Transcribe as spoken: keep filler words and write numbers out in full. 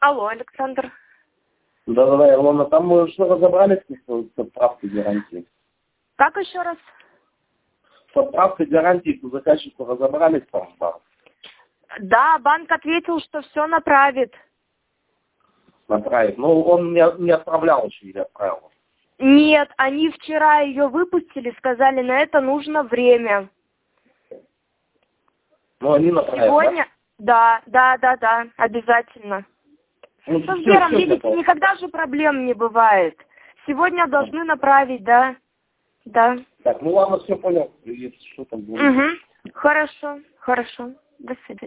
Алло, Александр. Да-да-да, Илона, там мы что разобрались с отправкой гарантии? Как еще раз? С отправкой гарантии по заказчику разобрались там? Да. Да, банк ответил, что все направит. Направить. Ну, он не, не отправлял еще или отправил? Нет, они вчера ее выпустили, сказали, на это нужно время. Ну, они направят, Сегодня? Да, да, да, да, обязательно. Ну, Со все, Сбером, все видите, готово. никогда же проблем не бывает. Сегодня должны направить, да. Да. Так, ну ладно, все понял. Если что там будет. Угу. Хорошо, хорошо. До свидания.